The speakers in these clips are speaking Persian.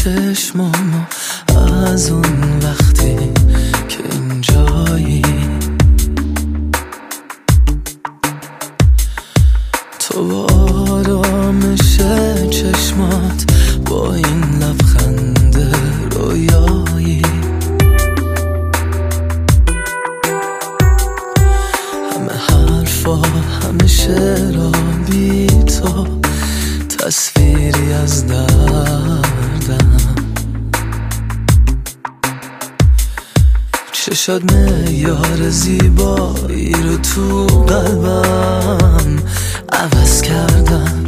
چشمامو از اون وقتی که اینجایی، تو با آرامش چشمات، با این لبخند رویایی، همه حرفا همه شعرها بی تو تصویری از دردم، چشات معیار زیبایی رو تو قلبم عوض کردم.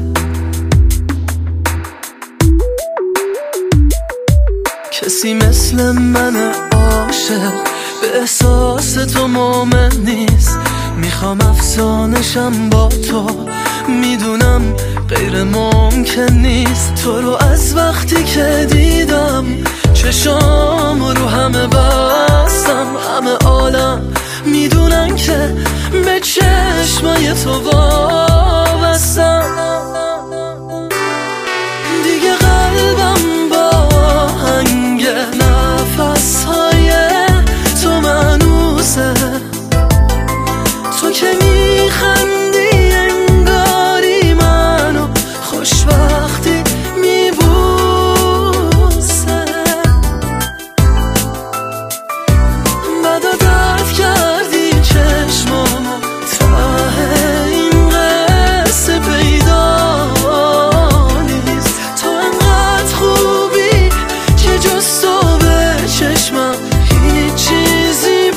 کسی مثل من عاشق به احساس تو مومن نیست، میخوام افسانشم با تو، میدونم غیر ممکن نیست. تو رو از وقتی که دیدم چشام رو همه بستم، همه عالم میدونن که به چشمای تو وابستم. دیگه قلبم با آهنگ نفسهای تو مانوسه، تو که میخندی انگاری منو خوشبختی میبوسه. بدا درد کردی چشمامو ته این قصه پیدا نیست. تو انقدر خوبی که جز تو به چشمم هیچ چیزی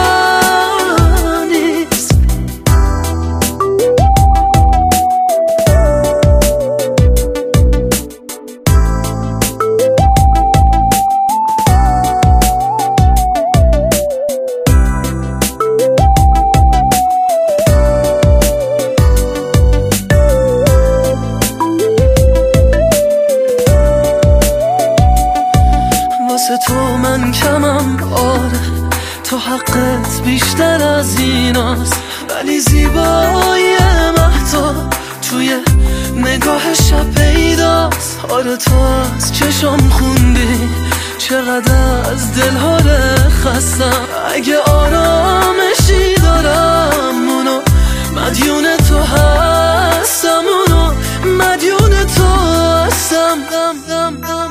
تو من کمم، آره تو حقت بیشتر از ایناست، ولی زیبایی مهتاب توی نگاه شب پیداست. آره تو از چشم خوندی چقدر از دلها خستم، اگه آرامشی دارم اونو مدیون تو هستم، اونو مدیون تو هستم.